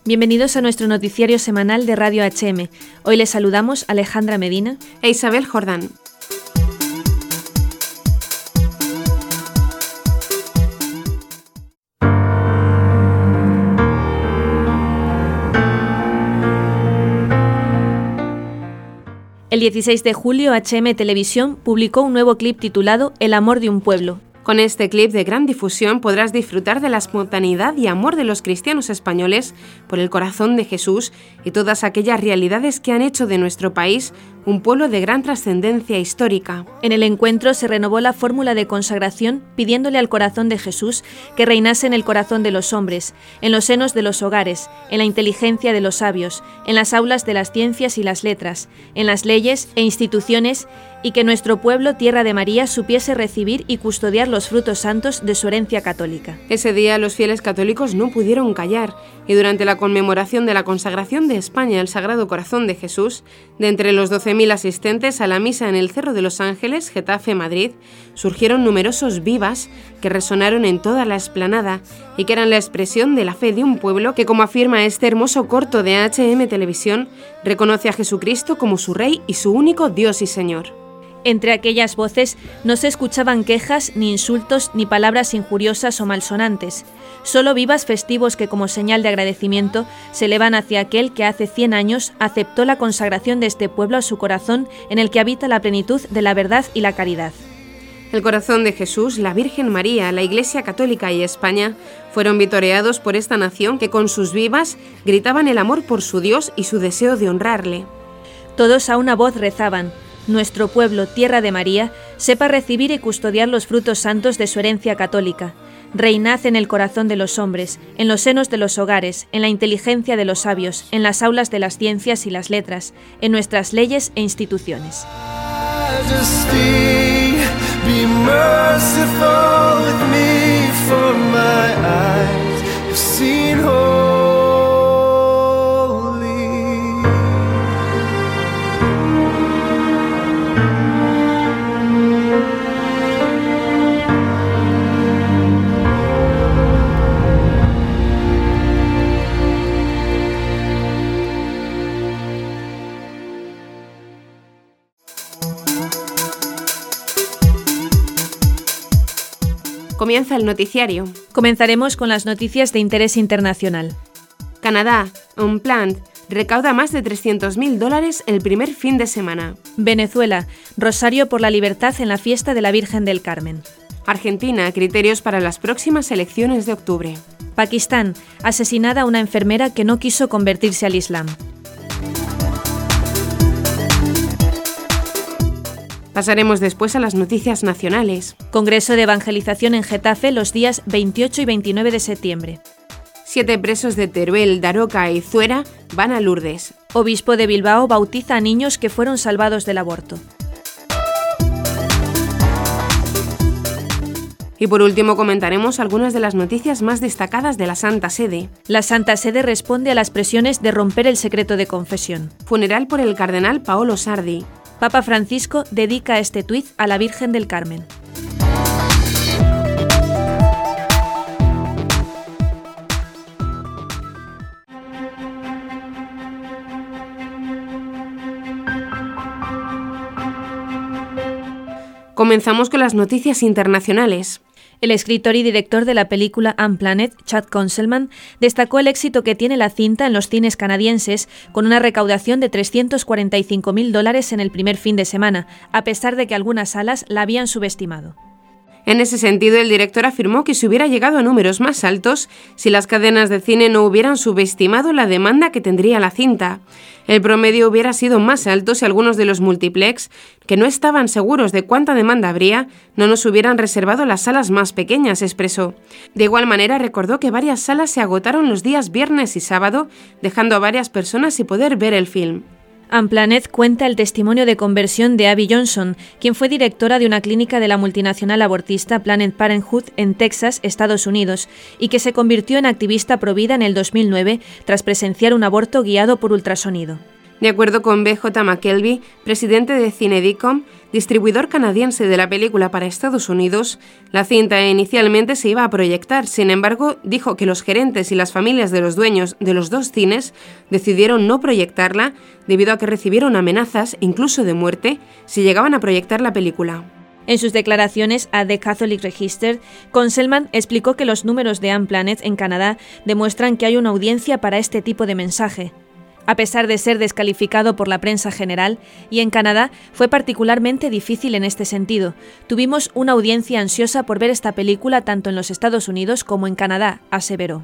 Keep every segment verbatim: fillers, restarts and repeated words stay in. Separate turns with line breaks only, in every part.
Bienvenidos a nuestro noticiario semanal de Radio H M. Hoy les saludamos Alejandra Medina
e Isabel Jordán.
El dieciséis de julio, H M Televisión publicó un nuevo clip titulado El amor de un pueblo.
Con este clip de gran difusión podrás disfrutar de la espontaneidad y amor de los cristianos españoles por el corazón de Jesús y todas aquellas realidades que han hecho de nuestro país un pueblo de gran trascendencia histórica.
En el encuentro se renovó la fórmula de consagración pidiéndole al corazón de Jesús que reinase en el corazón de los hombres, en los senos de los hogares, en la inteligencia de los sabios, en las aulas de las ciencias y las letras, en las leyes e instituciones, y que nuestro pueblo, tierra de María, supiese recibir y custodiar los frutos santos de su herencia católica.
Ese día los fieles católicos no pudieron callar, y durante la conmemoración de la consagración de España al Sagrado Corazón de Jesús, de entre los doce mil asistentes a la misa en el Cerro de los Ángeles, Getafe, Madrid, surgieron numerosos vivas que resonaron en toda la explanada y que eran la expresión de la fe de un pueblo que, como afirma este hermoso corto de H M Televisión, reconoce a Jesucristo como su Rey y su único Dios y Señor.
Entre aquellas voces no se escuchaban quejas, ni insultos, ni palabras injuriosas o malsonantes, solo vivas festivos que, como señal de agradecimiento, se elevan hacia aquel que hace cien años aceptó la consagración de este pueblo a su corazón, en el que habita la plenitud de la verdad y la caridad.
El corazón de Jesús, la Virgen María, la Iglesia Católica y España fueron vitoreados por esta nación que con sus vivas gritaban el amor por su Dios y su deseo de honrarle.
Todos a una voz rezaban: nuestro pueblo, tierra de María, sepa recibir y custodiar los frutos santos de su herencia católica. Reinad en el corazón de los hombres, en los senos de los hogares, en la inteligencia de los sabios, en las aulas de las ciencias y las letras, en nuestras leyes e instituciones.
Be merciful with me, for my eyes have seen holy.
Comienza el noticiario.
Comenzaremos con las noticias de interés internacional.
Canadá, Unplanned, recauda más de trescientos mil dólares el primer fin de semana.
Venezuela, Rosario por la Libertad en la fiesta de la Virgen del Carmen.
Argentina, criterios para las próximas elecciones de octubre.
Pakistán, asesinada una enfermera que no quiso convertirse al Islam.
Pasaremos después a las noticias nacionales.
Congreso de Evangelización en Getafe los días veintiocho y veintinueve de septiembre.
Siete presos de Teruel, Daroca y Zuera van a Lourdes.
Obispo de Bilbao bautiza a niños que fueron salvados del aborto.
Y por último comentaremos algunas de las noticias más destacadas de la Santa Sede.
La Santa Sede responde a las presiones de romper el secreto de confesión.
Funeral por el cardenal Paolo Sardi.
Papa Francisco dedica este tuit a la Virgen del Carmen.
Comenzamos con las noticias internacionales.
El escritor y director de la película Unplanned, Chad Konselman, destacó el éxito que tiene la cinta en los cines canadienses, con una recaudación de trescientos cuarenta y cinco mil dólares en el primer fin de semana, a pesar de que algunas salas la habían subestimado.
En ese sentido, el director afirmó que se hubiera llegado a números más altos si las cadenas de cine no hubieran subestimado la demanda que tendría la cinta. El promedio hubiera sido más alto si algunos de los multiplex, que no estaban seguros de cuánta demanda habría, no nos hubieran reservado las salas más pequeñas, expresó. De igual manera, recordó que varias salas se agotaron los días viernes y sábado, dejando a varias personas sin poder ver el film.
Unplanned cuenta el testimonio de conversión de Abby Johnson, quien fue directora de una clínica de la multinacional abortista Planned Parenthood en Texas, Estados Unidos, y que se convirtió en activista provida en el dos mil nueve tras presenciar un aborto guiado por ultrasonido.
De acuerdo con B J McKelvey, presidente de Cinedicom, distribuidor canadiense de la película para Estados Unidos, la cinta inicialmente se iba a proyectar. Sin embargo, dijo que los gerentes y las familias de los dueños de los dos cines decidieron no proyectarla debido a que recibieron amenazas, incluso de muerte, si llegaban a proyectar la película.
En sus declaraciones a The Catholic Register, Conselman explicó que los números de Unplanet en Canadá demuestran que hay una audiencia para este tipo de mensaje. A pesar de ser descalificado por la prensa general, y en Canadá fue particularmente difícil en este sentido. Tuvimos una audiencia ansiosa por ver esta película tanto en los Estados Unidos como en Canadá, aseveró.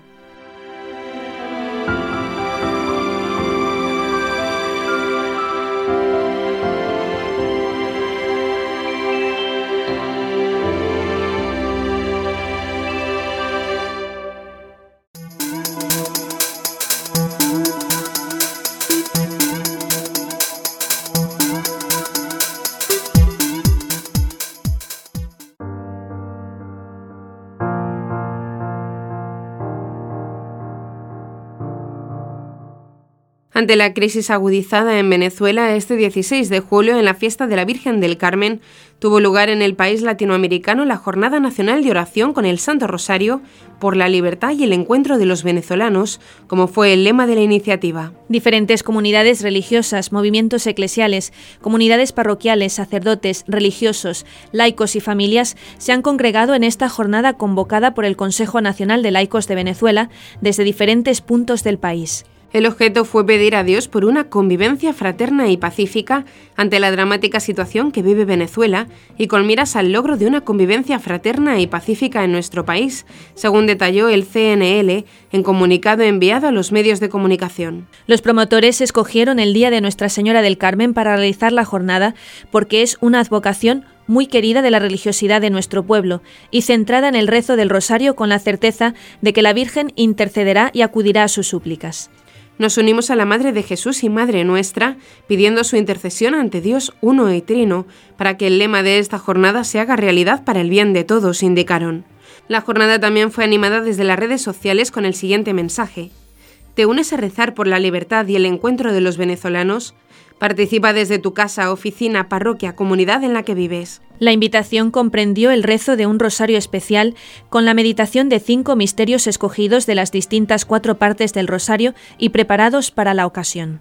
Ante la crisis agudizada en Venezuela, este dieciséis de julio, en la fiesta de la Virgen del Carmen, tuvo lugar en el país latinoamericano la Jornada Nacional de Oración con el Santo Rosario por la libertad y el encuentro de los venezolanos, como fue el lema de la iniciativa.
Diferentes comunidades religiosas, movimientos eclesiales, comunidades parroquiales, sacerdotes, religiosos, laicos y familias se han congregado en esta jornada convocada por el Consejo Nacional de Laicos de Venezuela desde diferentes puntos del país.
El objeto fue pedir a Dios por una convivencia fraterna y pacífica ante la dramática situación que vive Venezuela y con miras al logro de una convivencia fraterna y pacífica en nuestro país, según detalló el C N L en comunicado enviado a los medios de comunicación.
Los promotores escogieron el Día de Nuestra Señora del Carmen para realizar la jornada porque es una advocación muy querida de la religiosidad de nuestro pueblo y centrada en el rezo del rosario con la certeza de que la Virgen intercederá y acudirá a sus súplicas.
Nos unimos a la Madre de Jesús y Madre nuestra, pidiendo su intercesión ante Dios uno y trino, para que el lema de esta jornada se haga realidad para el bien de todos, indicaron. La jornada también fue animada desde las redes sociales con el siguiente mensaje: ¿te unes a rezar por la libertad y el encuentro de los venezolanos? Participa desde tu casa, oficina, parroquia, comunidad en la que vives.
La invitación comprendió el rezo de un rosario especial con la meditación de cinco misterios escogidos de las distintas cuatro partes del rosario y preparados para la ocasión.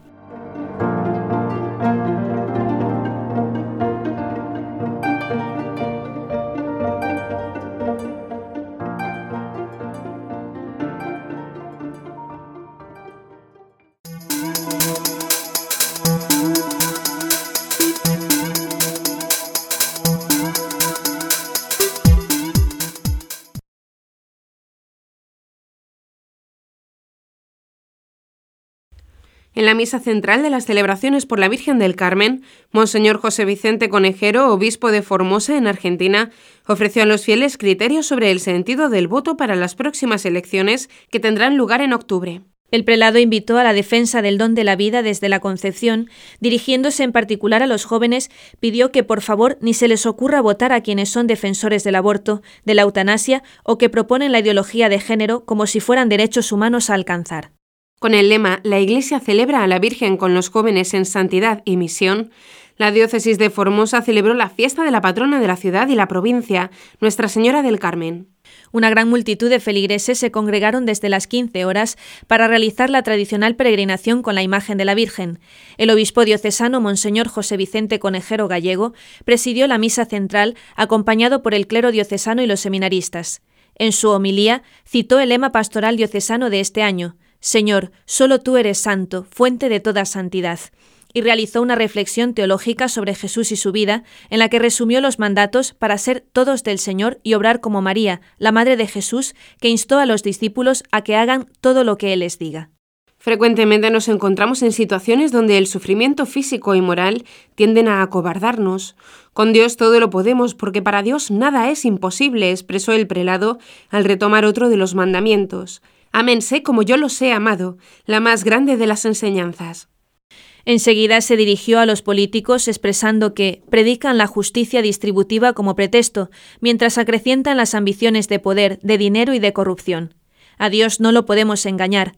En la misa central de las celebraciones por la Virgen del Carmen, Monseñor José Vicente Conejero, obispo de Formosa, en Argentina, ofreció a los fieles criterios sobre el sentido del voto para las próximas elecciones que tendrán lugar en octubre.
El prelado invitó a la defensa del don de la vida desde la concepción, dirigiéndose en particular a los jóvenes, pidió que por favor ni se les ocurra votar a quienes son defensores del aborto, de la eutanasia o que proponen la ideología de género como si fueran derechos humanos a alcanzar.
Con el lema «La Iglesia celebra a la Virgen con los jóvenes en santidad y misión», la diócesis de Formosa celebró la fiesta de la patrona de la ciudad y la provincia, Nuestra Señora del Carmen.
Una gran multitud de feligreses se congregaron desde las quince horas para realizar la tradicional peregrinación con la imagen de la Virgen. El obispo diocesano Monseñor José Vicente Conejero Gallego presidió la misa central acompañado por el clero diocesano y los seminaristas. En su homilía citó el lema pastoral diocesano de este año: «Señor, solo tú eres santo, fuente de toda santidad», y realizó una reflexión teológica sobre Jesús y su vida, en la que resumió los mandatos para ser todos del Señor y obrar como María, la Madre de Jesús, que instó a los discípulos a que hagan todo lo que Él les diga.
Frecuentemente nos encontramos en situaciones donde el sufrimiento físico y moral tienden a acobardarnos. Con Dios todo lo podemos, porque para Dios nada es imposible, expresó el prelado al retomar otro de los mandamientos. Ámense como yo los he amado, la más grande de las enseñanzas.
Enseguida se dirigió a los políticos expresando que predican la justicia distributiva como pretexto, mientras acrecientan las ambiciones de poder, de dinero y de corrupción. A Dios no lo podemos engañar.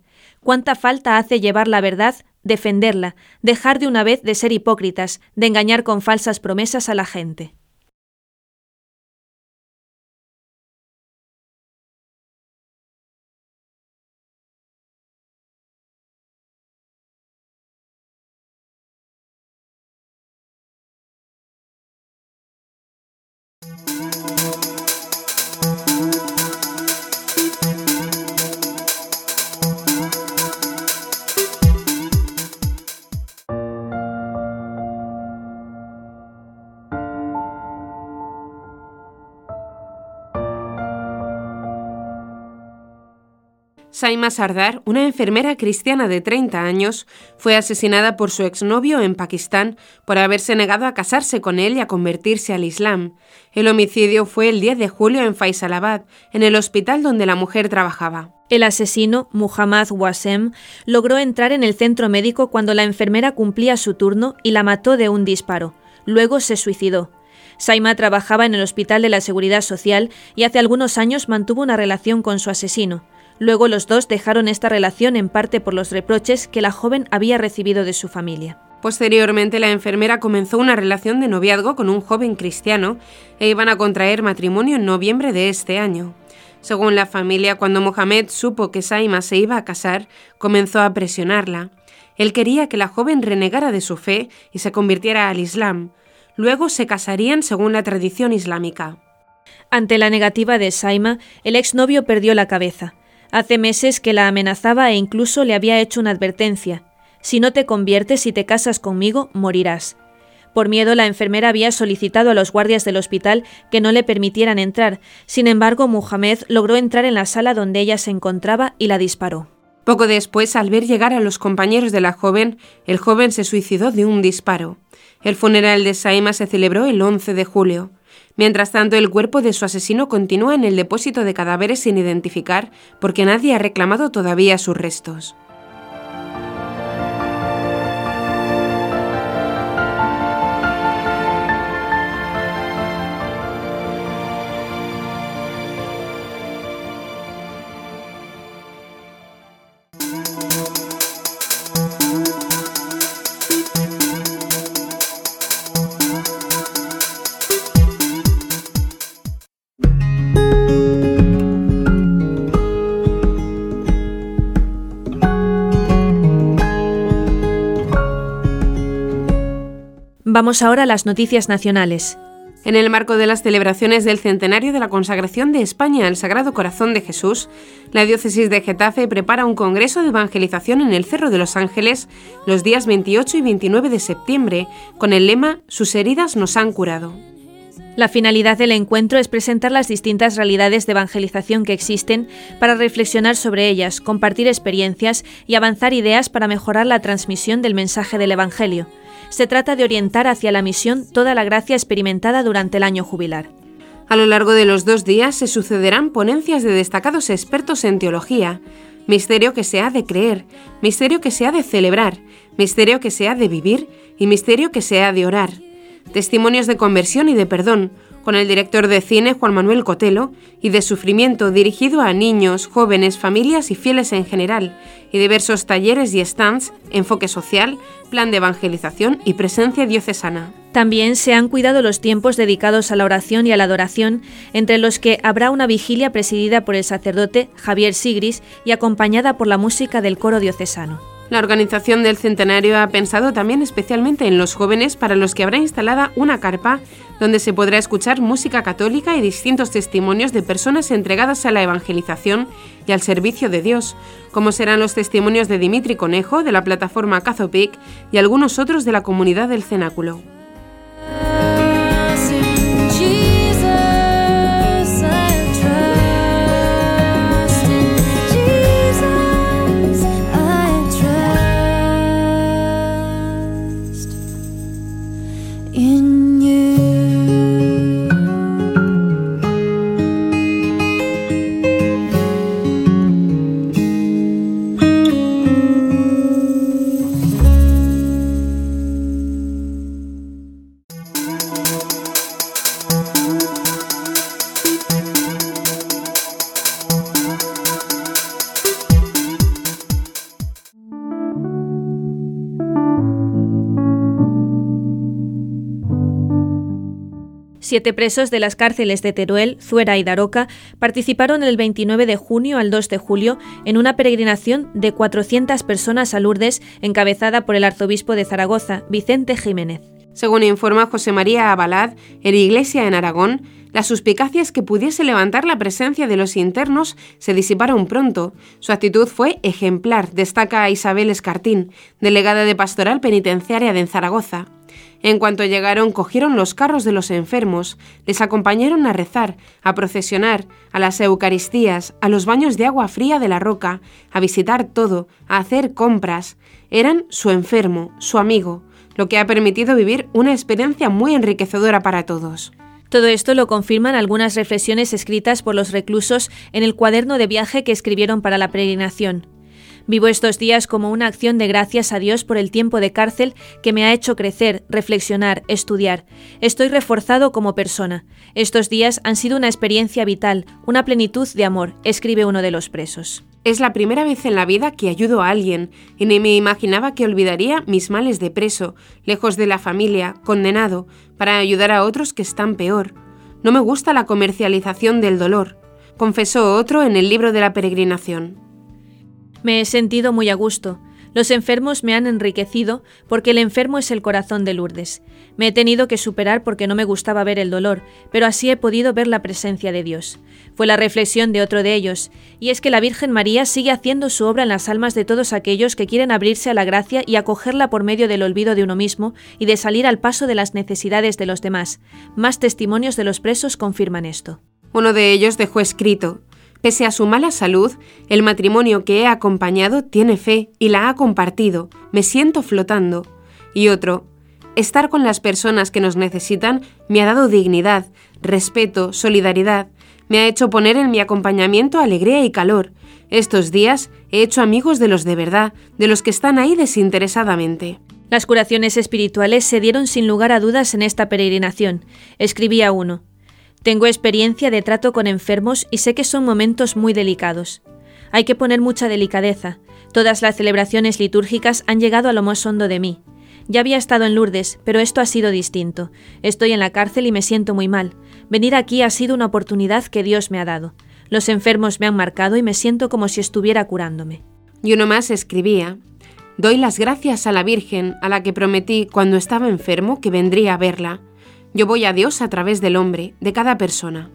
Cuánta falta hace llevar la verdad, defenderla, dejar de una vez de ser hipócritas, de engañar con falsas promesas a la gente.
Saima Sardar, una enfermera cristiana de treinta años, fue asesinada por su exnovio en Pakistán por haberse negado a casarse con él y a convertirse al Islam. El homicidio fue el diez de julio en Faisalabad, en el hospital donde la mujer trabajaba.
El asesino, Muhammad Wasem, logró entrar en el centro médico cuando la enfermera cumplía su turno y la mató de un disparo. Luego se suicidó. Saima trabajaba en el Hospital de la Seguridad Social y hace algunos años mantuvo una relación con su asesino. Luego los dos dejaron esta relación en parte por los reproches que la joven había recibido de su familia.
Posteriormente, la enfermera comenzó una relación de noviazgo con un joven cristiano e iban a contraer matrimonio en noviembre de este año. Según la familia, cuando Mohamed supo que Saima se iba a casar, comenzó a presionarla. Él quería que la joven renegara de su fe y se convirtiera al Islam. Luego se casarían según la tradición islámica.
Ante la negativa de Saima, el exnovio perdió la cabeza. Hace meses que la amenazaba e incluso le había hecho una advertencia. Si no te conviertes y te casas conmigo, morirás. Por miedo, la enfermera había solicitado a los guardias del hospital que no le permitieran entrar. Sin embargo, Muhammad logró entrar en la sala donde ella se encontraba y la disparó.
Poco después, al ver llegar a los compañeros de la joven, el joven se suicidó de un disparo. El funeral de Saima se celebró el once de julio. Mientras tanto, el cuerpo de su asesino continúa en el depósito de cadáveres sin identificar porque nadie ha reclamado todavía sus restos.
Vamos ahora a las noticias nacionales.
En el marco de las celebraciones del centenario de la consagración de España al Sagrado Corazón de Jesús, la diócesis de Getafe prepara un congreso de evangelización en el Cerro de los Ángeles los días veintiocho y veintinueve de septiembre, con el lema «Sus heridas nos han curado».
La finalidad del encuentro es presentar las distintas realidades de evangelización que existen para reflexionar sobre ellas, compartir experiencias y avanzar ideas para mejorar la transmisión del mensaje del Evangelio. Se trata de orientar hacia la misión toda la gracia experimentada durante el año jubilar.
A lo largo de los dos días se sucederán ponencias de destacados expertos en teología, misterio que se ha de creer, misterio que se ha de celebrar, misterio que se ha de vivir y misterio que se ha de orar. Testimonios de conversión y de perdón, con el director de cine Juan Manuel Cotelo, y de sufrimiento dirigido a niños, jóvenes, familias y fieles en general, y diversos talleres y stands, enfoque social, plan de evangelización y presencia diocesana.
También se han cuidado los tiempos dedicados a la oración y a la adoración, entre los que habrá una vigilia presidida por el sacerdote Javier Sigris y acompañada por la música del coro diocesano.
La organización del centenario ha pensado también especialmente en los jóvenes, para los que habrá instalada una carpa donde se podrá escuchar música católica y distintos testimonios de personas entregadas a la evangelización y al servicio de Dios, como serán los testimonios de Dimitri Conejo, de la plataforma Cazopic, y algunos otros de la comunidad del Cenáculo.
Siete presos de las cárceles de Teruel, Zuera y Daroca participaron el veintinueve de junio al dos de julio en una peregrinación de cuatrocientas personas a Lourdes encabezada por el arzobispo de Zaragoza, Vicente Jiménez.
Según informa José María Abalad, en la Iglesia en Aragón, las suspicacias que pudiese levantar la presencia de los internos se disiparon pronto. Su actitud fue ejemplar, destaca Isabel Escartín, delegada de Pastoral Penitenciaria de Zaragoza. En cuanto llegaron, cogieron los carros de los enfermos, les acompañaron a rezar, a procesionar, a las Eucaristías, a los baños de agua fría de la Roca, a visitar todo, a hacer compras. Eran su enfermo, su amigo, lo que ha permitido vivir una experiencia muy enriquecedora para todos.
Todo esto lo confirman algunas reflexiones escritas por los reclusos en el cuaderno de viaje que escribieron para la peregrinación. Vivo estos días como una acción de gracias a Dios por el tiempo de cárcel que me ha hecho crecer, reflexionar, estudiar. Estoy reforzado como persona. Estos días han sido una experiencia vital, una plenitud de amor, escribe uno de los presos.
Es la primera vez en la vida que ayudo a alguien y ni me imaginaba que olvidaría mis males de preso, lejos de la familia, condenado, para ayudar a otros que están peor. No me gusta la comercialización del dolor, confesó otro en el libro de la peregrinación.
Me he sentido muy a gusto. Los enfermos me han enriquecido porque el enfermo es el corazón de Lourdes. Me he tenido que superar porque no me gustaba ver el dolor, pero así he podido ver la presencia de Dios. Fue la reflexión de otro de ellos, y es que la Virgen María sigue haciendo su obra en las almas de todos aquellos que quieren abrirse a la gracia y acogerla por medio del olvido de uno mismo y de salir al paso de las necesidades de los demás. Más testimonios de los presos confirman esto.
Uno de ellos dejó escrito: pese a su mala salud, el matrimonio que he acompañado tiene fe y la ha compartido. Me siento flotando. Y otro: estar con las personas que nos necesitan me ha dado dignidad, respeto, solidaridad. Me ha hecho poner en mi acompañamiento alegría y calor. Estos días he hecho amigos de los de verdad, de los que están ahí desinteresadamente.
Las curaciones espirituales se dieron sin lugar a dudas en esta peregrinación. Escribía uno: tengo experiencia de trato con enfermos y sé que son momentos muy delicados. Hay que poner mucha delicadeza. Todas las celebraciones litúrgicas han llegado a lo más hondo de mí. Ya había estado en Lourdes, pero esto ha sido distinto. Estoy en la cárcel y me siento muy mal. Venir aquí ha sido una oportunidad que Dios me ha dado. Los enfermos me han marcado y me siento como si estuviera curándome.
Y uno más escribía: doy las gracias a la Virgen, a la que prometí cuando estaba enfermo que vendría a verla. Yo voy a Dios a través del hombre, de cada persona.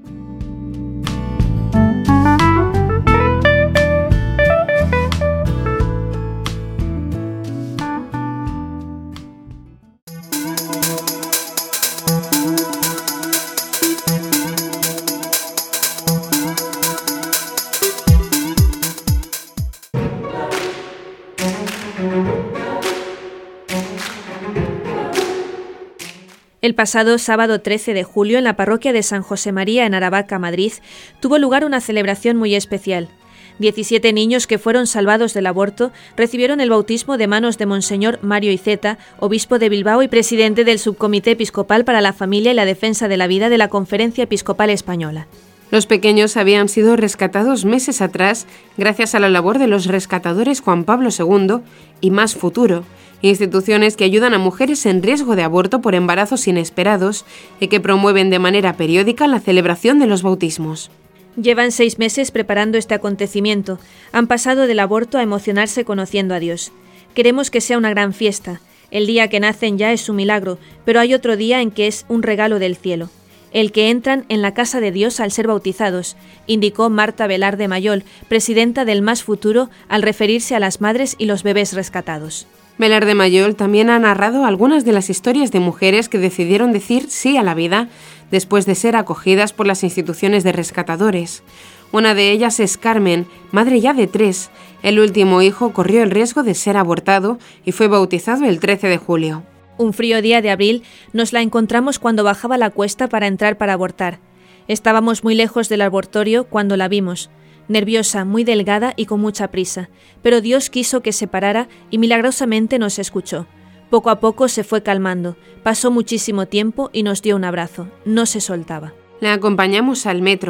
El pasado sábado trece de julio, en la parroquia de San José María en Aravaca, Madrid, tuvo lugar una celebración muy especial. diecisiete niños que fueron salvados del aborto recibieron el bautismo de manos de Monseñor Mario Iceta, obispo de Bilbao y presidente del Subcomité Episcopal para la Familia y la Defensa de la Vida de la Conferencia Episcopal Española.
Los pequeños habían sido rescatados meses atrás gracias a la labor de los rescatadores Juan Pablo segundo y Más Futuro, instituciones que ayudan a mujeres en riesgo de aborto por embarazos inesperados y que promueven de manera periódica la celebración de los bautismos.
Llevan seis meses preparando este acontecimiento. Han pasado del aborto a emocionarse conociendo a Dios. Queremos que sea una gran fiesta. El día que nacen ya es un milagro, pero hay otro día en que es un regalo del cielo. El que entran en la casa de Dios al ser bautizados, indicó Marta Velar de Mayol, presidenta del Más Futuro, al referirse a las madres y los bebés rescatados.
Velar de Mayol también ha narrado algunas de las historias de mujeres que decidieron decir sí a la vida después de ser acogidas por las instituciones de rescatadores. Una de ellas es Carmen, madre ya de tres. El último hijo corrió el riesgo de ser abortado y fue bautizado el trece de julio.
Un frío día de abril nos la encontramos cuando bajaba la cuesta para entrar para abortar. Estábamos muy lejos del abortorio cuando la vimos. Nerviosa, muy delgada y con mucha prisa, pero Dios quiso que se parara y milagrosamente nos escuchó. Poco a poco se fue calmando, pasó muchísimo tiempo y nos dio un abrazo, no se soltaba.
La acompañamos al metro.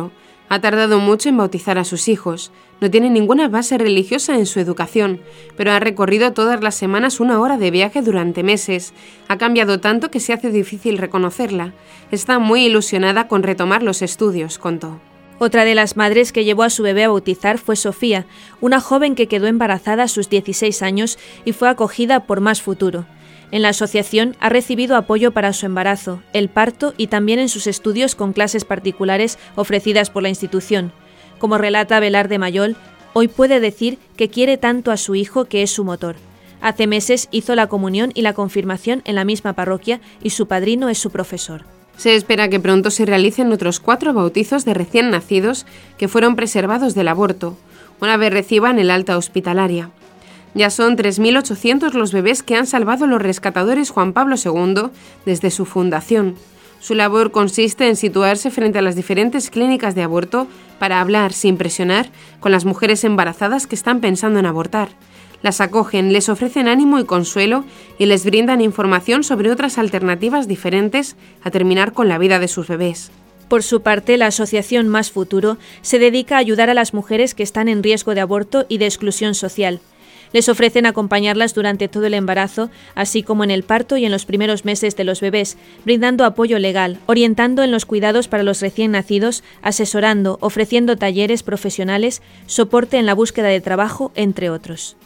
Ha tardado mucho en bautizar a sus hijos. No tiene ninguna base religiosa en su educación, pero ha recorrido todas las semanas una hora de viaje durante meses. Ha cambiado tanto que se hace difícil reconocerla. Está muy ilusionada con retomar los estudios, contó.
Otra de las madres que llevó a su bebé a bautizar fue Sofía, una joven que quedó embarazada a sus dieciséis años y fue acogida por Más Futuro. En la asociación ha recibido apoyo para su embarazo, el parto y también en sus estudios con clases particulares ofrecidas por la institución. Como relata Abelar de Mayol, hoy puede decir que quiere tanto a su hijo que es su motor. Hace meses hizo la comunión y la confirmación en la misma parroquia y su padrino es su profesor.
Se espera que pronto se realicen otros cuatro bautizos de recién nacidos que fueron preservados del aborto, una vez reciban el alta hospitalaria. Ya son tres mil ochocientos los bebés que han salvado los rescatadores Juan Pablo segundo desde su fundación. Su labor consiste en situarse frente a las diferentes clínicas de aborto para hablar, sin presionar, con las mujeres embarazadas que están pensando en abortar. Las acogen, les ofrecen ánimo y consuelo y les brindan información sobre otras alternativas diferentes a terminar con la vida de sus bebés.
Por su parte, la asociación Más Futuro se dedica a ayudar a las mujeres que están en riesgo de aborto y de exclusión social. Les ofrecen acompañarlas durante todo el embarazo, así como en el parto y en los primeros meses de los bebés, brindando apoyo legal, orientando en los cuidados para los recién nacidos, asesorando, ofreciendo talleres profesionales, soporte en la búsqueda de trabajo, entre otros.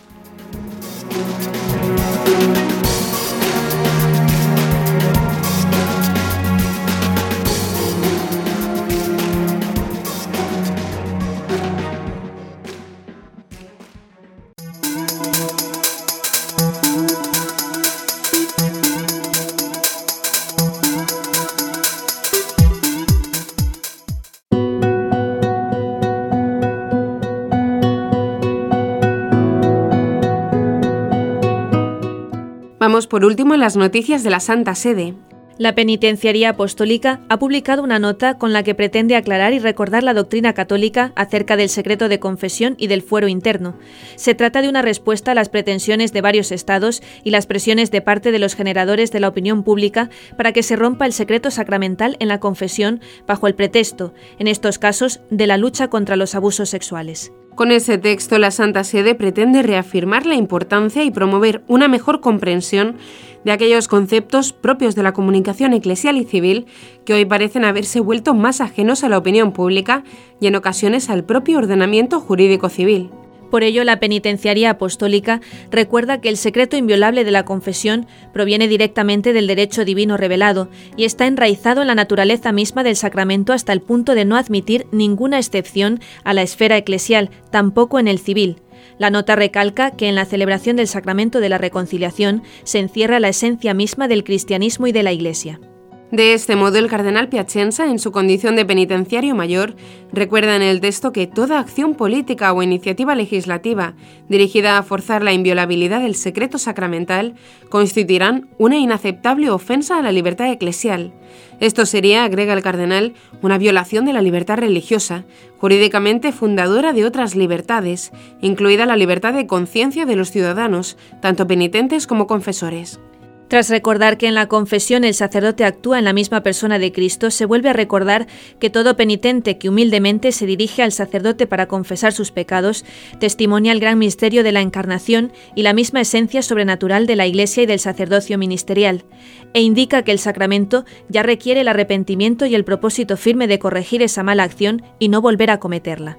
Vamos por último a las noticias de la Santa Sede.
La Penitenciaría Apostólica ha publicado una nota con la que pretende aclarar y recordar la doctrina católica acerca del secreto de confesión y del fuero interno. Se trata de una respuesta a las pretensiones de varios estados y las presiones de parte de los generadores de la opinión pública para que se rompa el secreto sacramental en la confesión bajo el pretexto, en estos casos, de la lucha contra los abusos sexuales.
Con ese texto, la Santa Sede pretende reafirmar la importancia y promover una mejor comprensión de aquellos conceptos propios de la comunicación eclesial y civil que hoy parecen haberse vuelto más ajenos a la opinión pública y en ocasiones al propio ordenamiento jurídico civil.
Por ello, la Penitenciaría Apostólica recuerda que el secreto inviolable de la confesión proviene directamente del derecho divino revelado y está enraizado en la naturaleza misma del sacramento hasta el punto de no admitir ninguna excepción a la esfera eclesial, tampoco en el civil. La nota recalca que en la celebración del sacramento de la reconciliación se encierra la esencia misma del cristianismo y de la Iglesia.
De este modo, el cardenal Piacenza, en su condición de penitenciario mayor, recuerda en el texto que toda acción política o iniciativa legislativa dirigida a forzar la inviolabilidad del secreto sacramental constituirán una inaceptable ofensa a la libertad eclesial. Esto sería, agrega el cardenal, una violación de la libertad religiosa, jurídicamente fundadora de otras libertades, incluida la libertad de conciencia de los ciudadanos, tanto penitentes como confesores.
Tras recordar que en la confesión el sacerdote actúa en la misma persona de Cristo, se vuelve a recordar que todo penitente que humildemente se dirige al sacerdote para confesar sus pecados, testimonia el gran misterio de la encarnación y la misma esencia sobrenatural de la Iglesia y del sacerdocio ministerial, e indica que el sacramento ya requiere el arrepentimiento y el propósito firme de corregir esa mala acción y no volver a cometerla.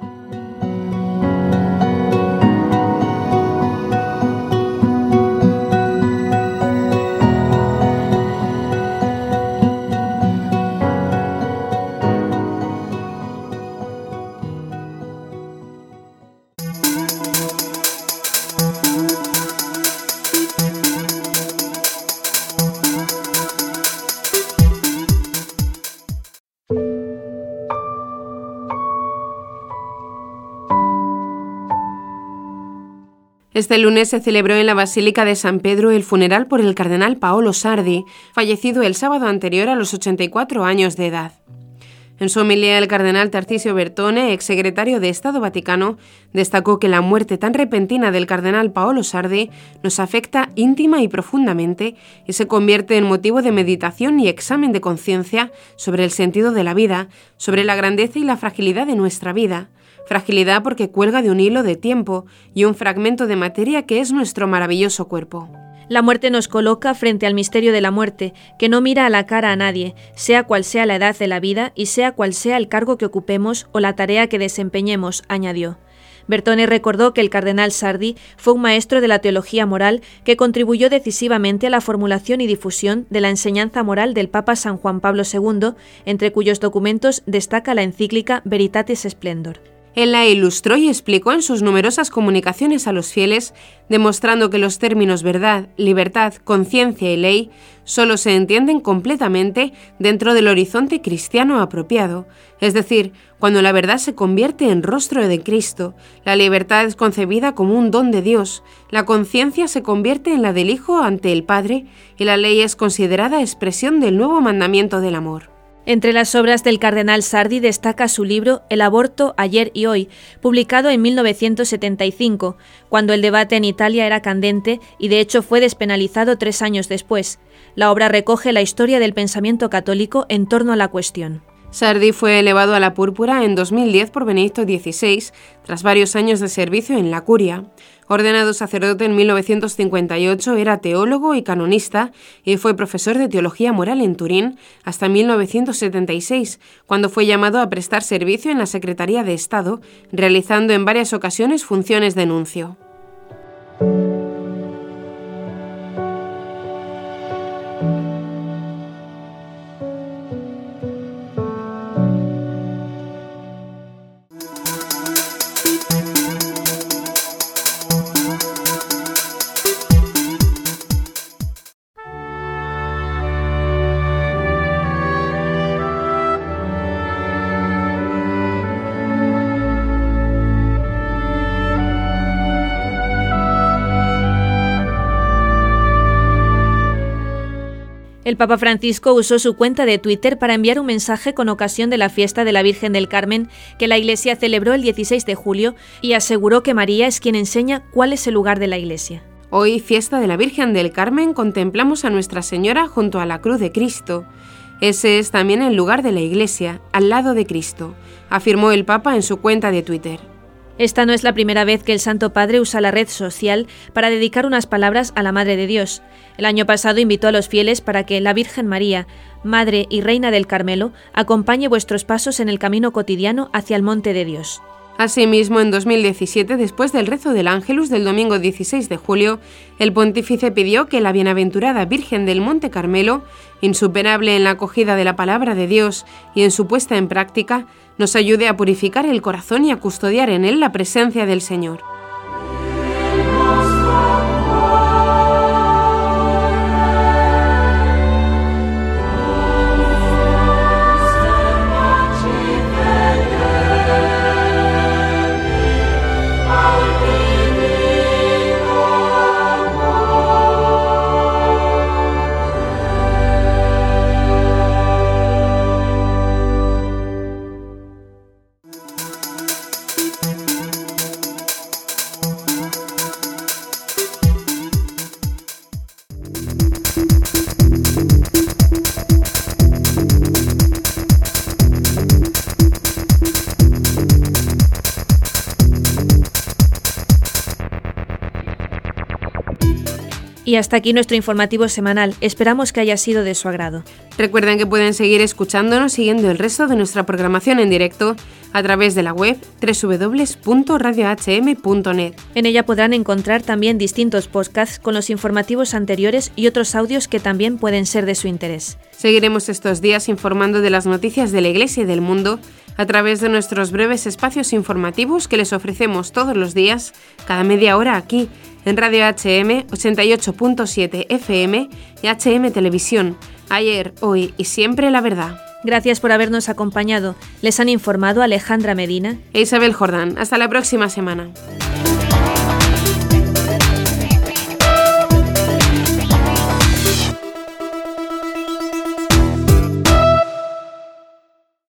Este lunes se celebró en la Basílica de San Pedro el funeral por el cardenal Paolo Sardi, fallecido el sábado anterior a los ochenta y cuatro años de edad. En su homilía, el cardenal Tarcisio Bertone, exsecretario de Estado Vaticano, destacó que la muerte tan repentina del cardenal Paolo Sardi nos afecta íntima y profundamente y se convierte en motivo de meditación y examen de conciencia sobre el sentido de la vida, sobre la grandeza y la fragilidad de nuestra vida. Fragilidad porque cuelga de un hilo de tiempo y un fragmento de materia que es nuestro maravilloso cuerpo.
La muerte nos coloca frente al misterio de la muerte, que no mira a la cara a nadie, sea cual sea la edad de la vida y sea cual sea el cargo que ocupemos o la tarea que desempeñemos, añadió. Bertone recordó que el cardenal Sardi fue un maestro de la teología moral que contribuyó decisivamente a la formulación y difusión de la enseñanza moral del Papa San Juan Pablo segundo, entre cuyos documentos destaca la encíclica Veritatis Splendor.
Él la ilustró y explicó en sus numerosas comunicaciones a los fieles, demostrando que los términos verdad, libertad, conciencia y ley solo se entienden completamente dentro del horizonte cristiano apropiado, es decir, cuando la verdad se convierte en rostro de Cristo, la libertad es concebida como un don de Dios, la conciencia se convierte en la del Hijo ante el Padre y la ley es considerada expresión del nuevo mandamiento del amor.
Entre las obras del cardenal Sardi destaca su libro El aborto, ayer y hoy, publicado en mil novecientos setenta y cinco, cuando el debate en Italia era candente y de hecho fue despenalizado tres años después. La obra recoge la historia del pensamiento católico en torno a la cuestión.
Sardi fue elevado a la púrpura en dos mil diez por Benedicto dieciséis, tras varios años de servicio en la curia. Ordenado sacerdote en mil novecientos cincuenta y ocho, era teólogo y canonista y fue profesor de teología moral en Turín hasta mil novecientos setenta y seis, cuando fue llamado a prestar servicio en la Secretaría de Estado, realizando en varias ocasiones funciones de nuncio.
El Papa Francisco usó su cuenta de Twitter para enviar un mensaje con ocasión de la fiesta de la Virgen del Carmen que la Iglesia celebró el dieciséis de julio y aseguró que María es quien enseña cuál es el lugar de la Iglesia.
Hoy, fiesta de la Virgen del Carmen, contemplamos a Nuestra Señora junto a la cruz de Cristo. Ese es también el lugar de la Iglesia, al lado de Cristo, afirmó el Papa en su cuenta de Twitter.
Esta no es la primera vez que el Santo Padre usa la red social para dedicar unas palabras a la Madre de Dios. El año pasado invitó a los fieles para que la Virgen María, Madre y Reina del Carmelo, acompañe vuestros pasos en el camino cotidiano hacia el monte de Dios.
Asimismo, en dos mil diecisiete, después del rezo del Ángelus del domingo dieciséis de julio, el pontífice pidió que la bienaventurada Virgen del Monte Carmelo, insuperable en la acogida de la palabra de Dios y en su puesta en práctica, nos ayude a purificar el corazón y a custodiar en él la presencia del Señor.
Y hasta aquí nuestro informativo semanal. Esperamos que haya sido de su agrado.
Recuerden que pueden seguir escuchándonos siguiendo el resto de nuestra programación en directo a través de la web doble u doble u doble u punto radio h m punto net.
En ella podrán encontrar también distintos podcasts con los informativos anteriores y otros audios que también pueden ser de su interés.
Seguiremos estos días informando de las noticias de la Iglesia y del mundo a través de nuestros breves espacios informativos que les ofrecemos todos los días, cada media hora aquí, en Radio H M ochenta y ocho punto siete F M y H M Televisión. Ayer, hoy y siempre la verdad.
Gracias por habernos acompañado. Les han informado Alejandra Medina
e Isabel Jordán. Hasta la próxima semana.